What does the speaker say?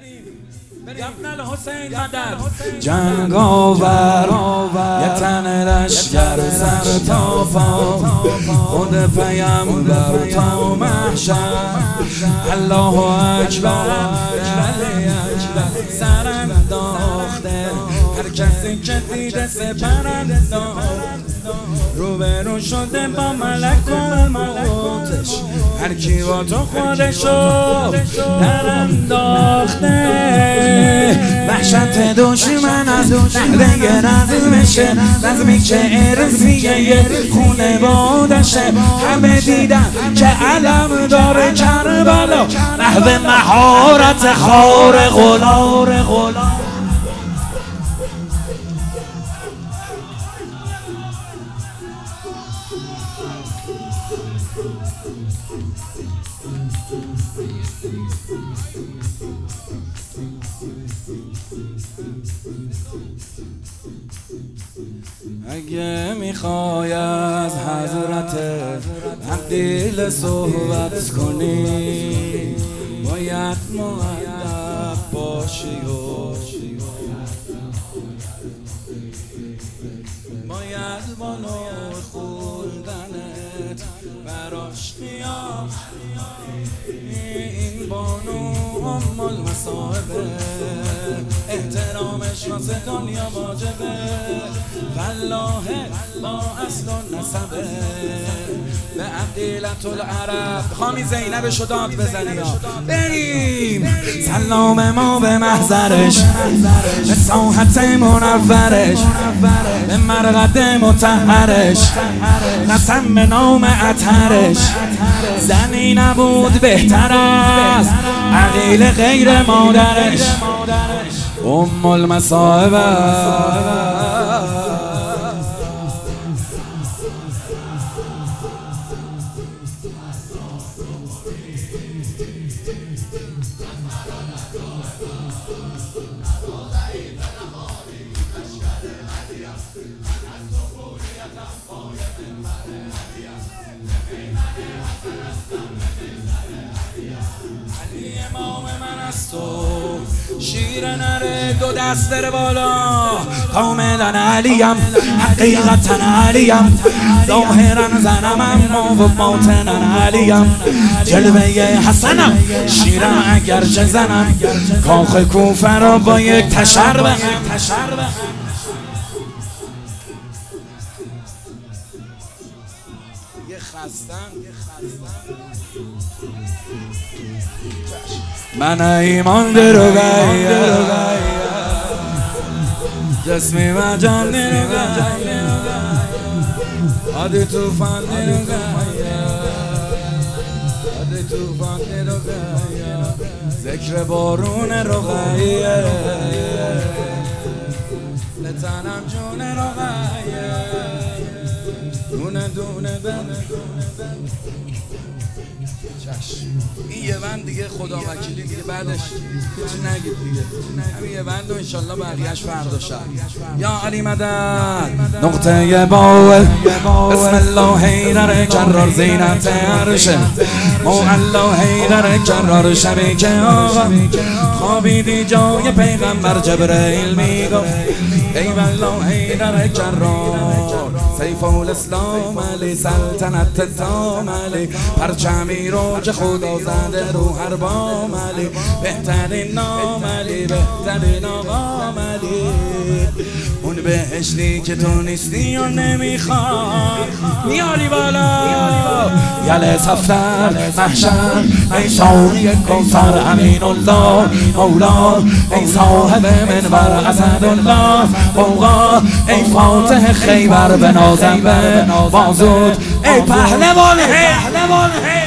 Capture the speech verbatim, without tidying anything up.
ابن الحسین مدد جنگ آور یه تن لشگر سر تا پا خود پیامبر تا محشر الله اکبر علی اکبر سر انداخته هر کسی که دیده سپر انداخته روبرو شده با ملک الموتش هر کی با تو خودشو در انداخته وحشت دشمن از نهده رزمشه رزمی که ارسیه خونه بادشه همه دیدن که علم داره کربلا نحوه مهارت خارق العاده اگه میخوای از حضرت عبدیل صحبت کنی باید مؤدب باشی و باید با نور خوندنت براش قیام این بانو ام المصائبه احترامش واسه دنیا واجبه والله با اصل و نسبه به عبدیلت العرب خامی زینبشو داد بزنی ها بریم سلام ما به محضرش به ساحت منورش به مرقد مطهرش قسم به نام اطهرش زنی نبود بهتر است عقیل غیر مادرش ام المصائب شیر نره دو دست بره بالا کاملا علیم حقیقتا علیم ظاهرا زنم اما و باطنا علیم جلوه حسنم شیرم اگر چه زنم کاخ کوفه را با یک تشر بهم یه خستم من ایمان درو گایا جسمی و جان درو گایا آدی توفان درو گایا آدی توفان درو گایا ذکر بارون رقیه لطنم جون رقیه دونه دونه بنه این یه بند دیگه خدا وکیلی دیگه بعدش هیچی نگید دیگه همین یه بند و انشالله بقیهش فردا شب یا علی مدد نقطه باول بسم الله حیدر کرار زینت عرشه مولا حیدر کرار شبی که آقا خوابیدی جای پیغمبر جبرئیل میگفت ای والله حیدر کرار سیف الاسلام علی سلطنت تام علی پرچمی رو که خدا زده رو هر بام علی بهترین نام علی بهترین آقام علی اون بهشتی که تو نیستی و نمیخواد میاری بالا یله صفتر محشر ای ساقی کوثر امین الله مولا ای صاحب منبر اسدالله فوقا ای فاتح خیبر به نازم به بازود ای پهلوان پهلوان